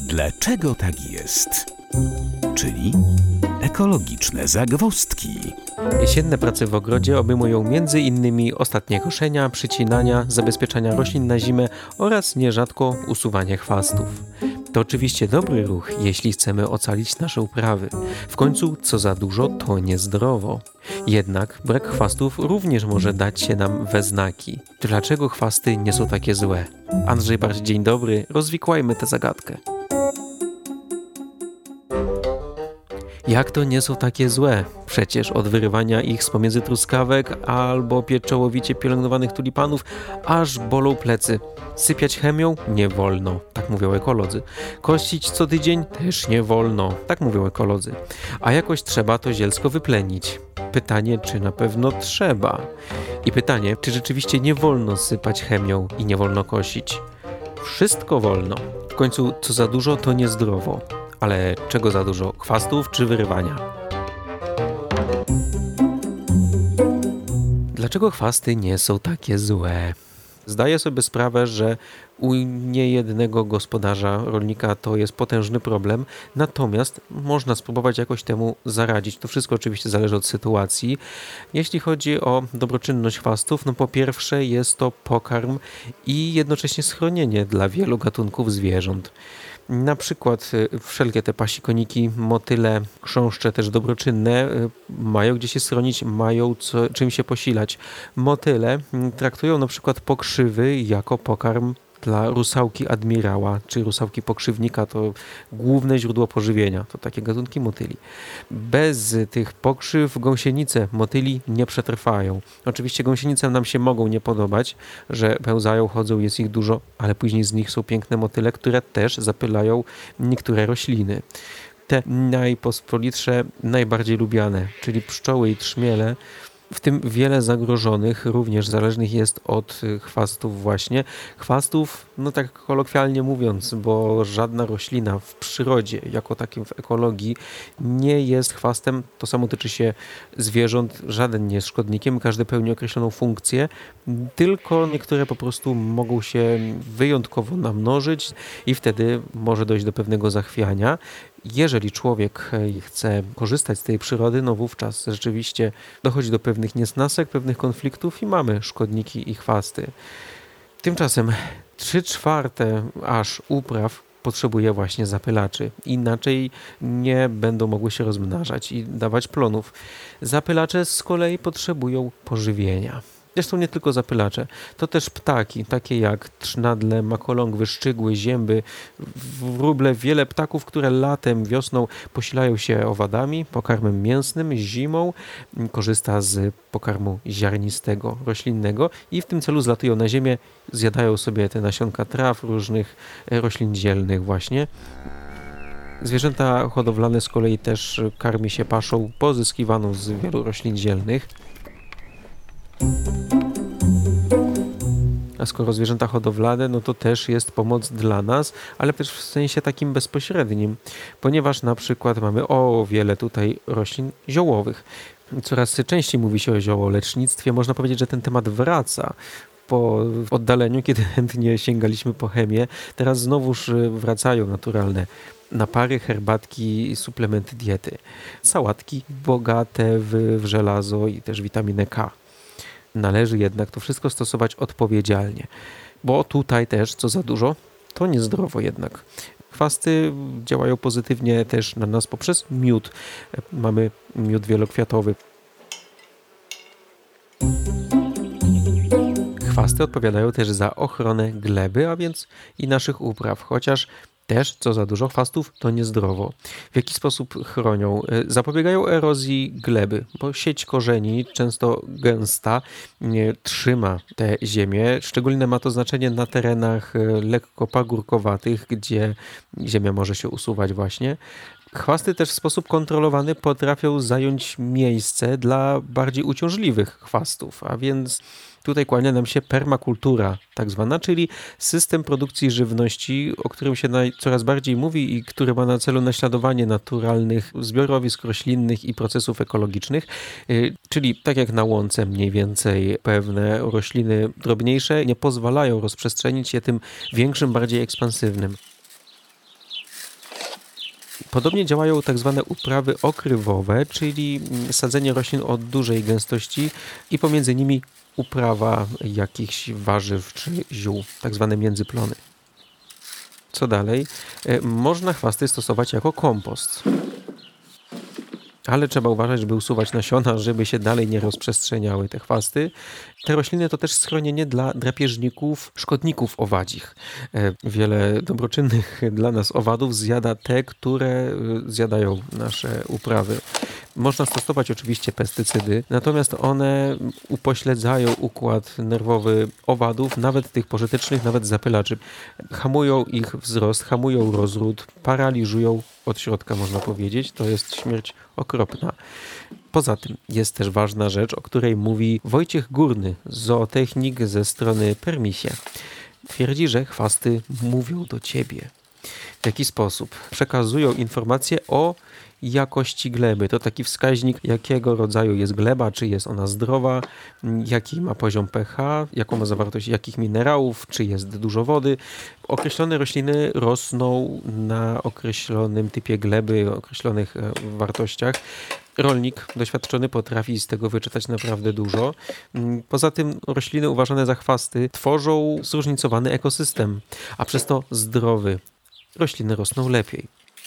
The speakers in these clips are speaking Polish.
Dlaczego tak jest? Czyli ekologiczne zagwozdki. Jesienne prace w ogrodzie obejmują m.in. ostatnie koszenia, przycinania, zabezpieczania roślin na zimę oraz nierzadko usuwanie chwastów. To oczywiście dobry ruch, jeśli chcemy ocalić nasze uprawy. W końcu, co za dużo, to niezdrowo. Jednak brak chwastów również może dać się nam we znaki. Dlaczego chwasty nie są takie złe? Andrzej Barś, dzień dobry, rozwikłajmy tę zagadkę. Jak to nie są takie złe? Przecież od wyrywania ich z pomiędzy truskawek albo pieczołowicie pielęgnowanych tulipanów aż bolą plecy. Sypiać chemią? Nie wolno, tak mówią ekolodzy. Kościć co tydzień? Też nie wolno, tak mówią ekolodzy. A jakoś trzeba to zielsko wyplenić. Pytanie, czy na pewno trzeba? I pytanie, czy rzeczywiście nie wolno sypać chemią i nie wolno kosić? Wszystko wolno. W końcu, co za dużo, to niezdrowo. Ale czego za dużo? Chwastów czy wyrywania? Dlaczego chwasty nie są takie złe? Zdaję sobie sprawę, że u niejednego gospodarza, rolnika to jest potężny problem, natomiast można spróbować jakoś temu zaradzić. To wszystko oczywiście zależy od sytuacji. Jeśli chodzi o dobroczynność chwastów, no po pierwsze jest to pokarm i jednocześnie schronienie dla wielu gatunków zwierząt. Na przykład wszelkie te pasikoniki, motyle, chrząszcze też dobroczynne mają gdzie się schronić, mają czym się posilać. Motyle traktują na przykład pokrzywy jako pokarm dla rusałki admirała, czy rusałki pokrzywnika, to główne źródło pożywienia, to takie gatunki motyli. Bez tych pokrzyw gąsienice motyli nie przetrwają. Oczywiście gąsienice nam się mogą nie podobać, że pełzają, chodzą, jest ich dużo, ale później z nich są piękne motyle, które też zapylają niektóre rośliny. Te najpospolitsze, najbardziej lubiane, czyli pszczoły i trzmiele, w tym wiele zagrożonych, również zależnych jest od chwastów właśnie. Chwastów, no tak kolokwialnie mówiąc, bo żadna roślina w przyrodzie, jako takim w ekologii, nie jest chwastem. To samo tyczy się zwierząt, żaden nie jest szkodnikiem, każdy pełni określoną funkcję, tylko niektóre po prostu mogą się wyjątkowo namnożyć i wtedy może dojść do pewnego zachwiania. Jeżeli człowiek chce korzystać z tej przyrody, no wówczas rzeczywiście dochodzi do pewnych niesnasek, pewnych konfliktów i mamy szkodniki i chwasty. Tymczasem 3/4 aż upraw potrzebuje właśnie zapylaczy. Inaczej nie będą mogły się rozmnażać i dawać plonów. Zapylacze z kolei potrzebują pożywienia. Zresztą nie tylko zapylacze, to też ptaki, takie jak trznadle, makolągwy, szczygły, zięby, wróble, wiele ptaków, które latem, wiosną posilają się owadami, pokarmem mięsnym, zimą korzysta z pokarmu ziarnistego, roślinnego i w tym celu zlatują na ziemię, zjadają sobie te nasionka traw, różnych roślin zielnych właśnie. Zwierzęta hodowlane z kolei też karmi się paszą pozyskiwaną z wielu roślin zielnych. A skoro zwierzęta hodowlane, no to też jest pomoc dla nas, ale też w sensie takim bezpośrednim, ponieważ na przykład mamy wiele tutaj roślin ziołowych. Coraz częściej mówi się o ziołolecznictwie, można powiedzieć, że ten temat wraca po oddaleniu, kiedy chętnie sięgaliśmy po chemię. Teraz znowuż wracają naturalne napary, herbatki, suplementy diety. Sałatki bogate w żelazo i też witaminę K. Należy jednak to wszystko stosować odpowiedzialnie, bo tutaj też, co za dużo, to niezdrowo jednak. Chwasty działają pozytywnie też na nas poprzez miód. Mamy miód wielokwiatowy. Chwasty odpowiadają też za ochronę gleby, a więc i naszych upraw, chociaż też, co za dużo chwastów, to niezdrowo. W jaki sposób chronią? Zapobiegają erozji gleby, bo sieć korzeni, często gęsta, trzyma tę ziemię. Szczególnie ma to znaczenie na terenach lekko pagórkowatych, gdzie ziemia może się usuwać właśnie. Chwasty też w sposób kontrolowany potrafią zająć miejsce dla bardziej uciążliwych chwastów, a więc tutaj kłania nam się permakultura tak zwana, czyli system produkcji żywności, o którym się coraz bardziej mówi i który ma na celu naśladowanie naturalnych zbiorowisk roślinnych i procesów ekologicznych, czyli tak jak na łące mniej więcej pewne rośliny drobniejsze nie pozwalają rozprzestrzenić się tym większym, bardziej ekspansywnym. Podobnie działają tak zwane uprawy okrywowe, czyli sadzenie roślin o dużej gęstości i pomiędzy nimi uprawa jakichś warzyw czy ziół, tak zwane międzyplony. Co dalej? Można chwasty stosować jako kompost. Ale trzeba uważać, żeby usuwać nasiona, żeby się dalej nie rozprzestrzeniały te chwasty. Te rośliny to też schronienie dla drapieżników, szkodników owadzich. Wiele dobroczynnych dla nas owadów zjada te, które zjadają nasze uprawy. Można stosować oczywiście pestycydy, natomiast one upośledzają układ nerwowy owadów, nawet tych pożytecznych, nawet zapylaczy. Hamują ich wzrost, hamują rozród, paraliżują od środka, można powiedzieć. To jest śmierć okropna. Poza tym jest też ważna rzecz, o której mówi Wojciech Górny, zootechnik ze strony Permisie. Twierdzi, że chwasty mówią do ciebie. W jaki sposób? Przekazują informacje o jakości gleby. To taki wskaźnik, jakiego rodzaju jest gleba, czy jest ona zdrowa, jaki ma poziom pH, jaką ma zawartość jakich minerałów, czy jest dużo wody. Określone rośliny rosną na określonym typie gleby, określonych wartościach. Rolnik doświadczony potrafi z tego wyczytać naprawdę dużo. Poza tym rośliny uważane za chwasty tworzą zróżnicowany ekosystem, a przez to zdrowy. Rośliny rosną lepiej.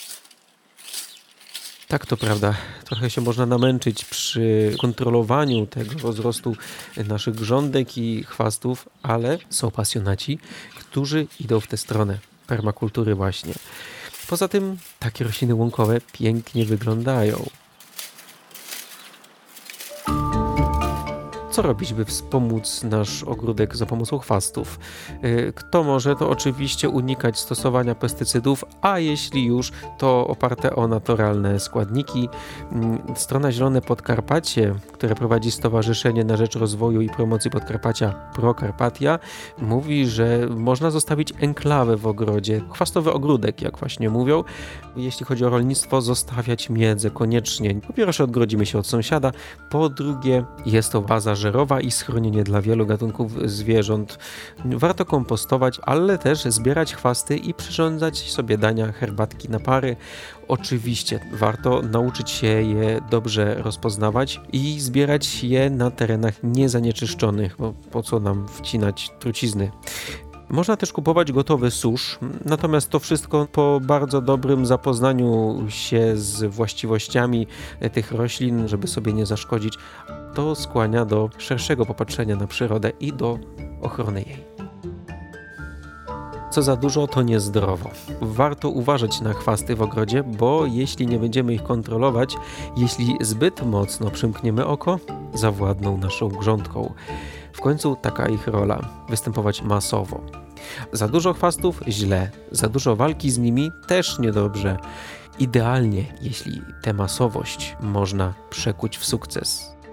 Tak, to prawda. Trochę się można namęczyć przy kontrolowaniu tego rozrostu naszych grządek i chwastów, ale są pasjonaci, którzy idą w tę stronę permakultury właśnie. Poza tym takie rośliny łąkowe pięknie wyglądają. Co robić, by wspomóc nasz ogródek za pomocą chwastów? Kto może, to oczywiście unikać stosowania pestycydów, a jeśli już, to oparte o naturalne składniki. Strona Zielone Podkarpacie, które prowadzi Stowarzyszenie na Rzecz Rozwoju i Promocji Podkarpacia ProKarpatia, mówi, że można zostawić enklawę w ogrodzie, chwastowy ogródek, jak właśnie mówią. Jeśli chodzi o rolnictwo, zostawiać miedzę koniecznie. Po pierwsze, odgrodzimy się od sąsiada, po drugie, jest to baza żerowa i schronienie dla wielu gatunków zwierząt. Warto kompostować, ale też zbierać chwasty i przyrządzać sobie dania, herbatki, napary. Oczywiście warto nauczyć się je dobrze rozpoznawać i zbierać je na terenach niezanieczyszczonych, bo po co nam wcinać trucizny. Można też kupować gotowy susz, natomiast to wszystko po bardzo dobrym zapoznaniu się z właściwościami tych roślin, żeby sobie nie zaszkodzić, to skłania do szerszego popatrzenia na przyrodę i do ochrony jej. Co za dużo, to niezdrowo. Warto uważać na chwasty w ogrodzie, bo jeśli nie będziemy ich kontrolować, jeśli zbyt mocno przymkniemy oko, zawładną naszą grządką. W końcu taka ich rola – występować masowo. Za dużo chwastów – źle, za dużo walki z nimi – też niedobrze. Idealnie, jeśli tę masowość można przekuć w sukces.